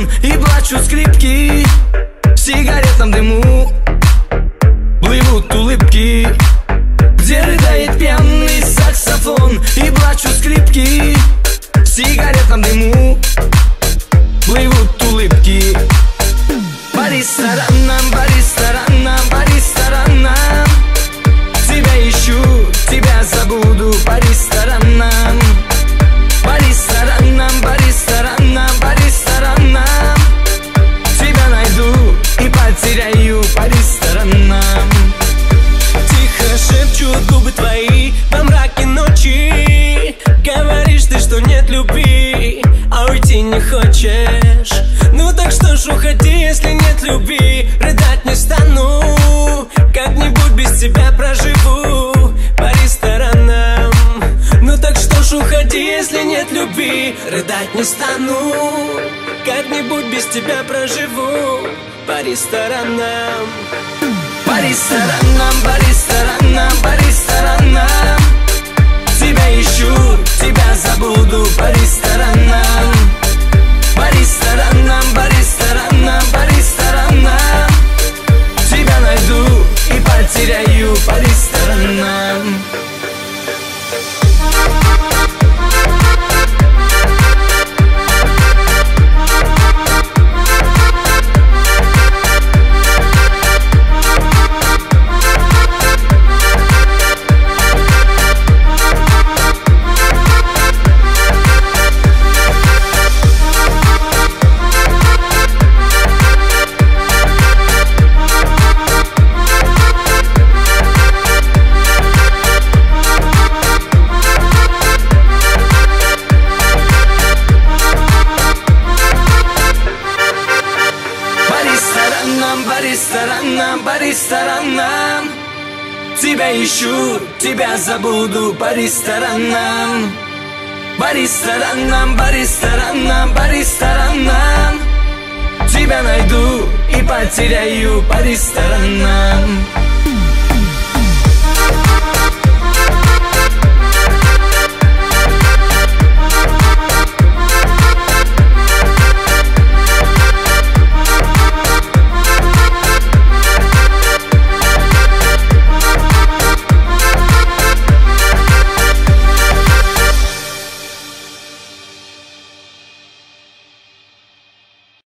саксофон и плачут скрипки. В сигаретном дыму плывут улыбки, где рыдает пьяный саксофон и плачут скрипки. В сигаретном дыму плывут улыбки. По ресторанам, по ресторанам, по ресторанам тебя ищу, тебя забуду. По ресторанам, по ресторанам, по ресторанам, по ресторанам тебя найду и потеряю. По ресторанам. Тихо шепчут губы твои во мраке ночи. Говоришь ты, что нет любви, а уйти не хочешь. Ну так что ж, уходи, если нет любви. Рыдать не стану, как-нибудь без тебя проживу. По ресторанам. Ну так что ж, уходи, если нет любви. Рыдать не стану, как-нибудь без тебя проживу. По ресторанам. По ресторанам, по ресторанам, по ресторанам тебя ищу, тебя забуду. По ресторанам, по ресторанам, по ресторанам, по ресторанам тебя найду и потеряю. По ресторанам. По ресторанам, по ресторанам тебя ищу, тебя забуду. По ресторанам, по ресторанам, по ресторанам, по ресторанам тебя найду и потеряю. По ресторанам.